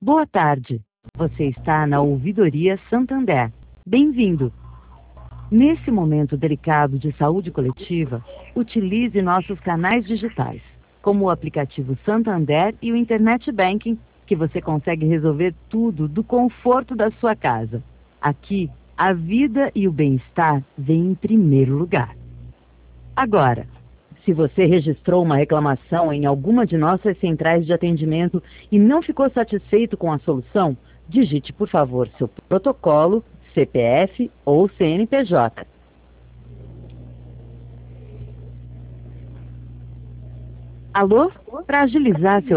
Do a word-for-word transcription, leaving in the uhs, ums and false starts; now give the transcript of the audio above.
Boa tarde. Você está na Ouvidoria Santander. Bem-vindo. Nesse momento delicado de saúde coletiva, utilize nossos canais digitais, como o aplicativo Santander e o Internet Banking, que você consegue resolver tudo do conforto da sua casa. Aqui, a vida e o bem-estar vêm em primeiro lugar. Agora, se você registrou uma reclamação em alguma de nossas centrais de atendimento e não ficou satisfeito com a solução, digite, por favor, seu protocolo, C P F ou C N P J. Alô? Para agilizar seu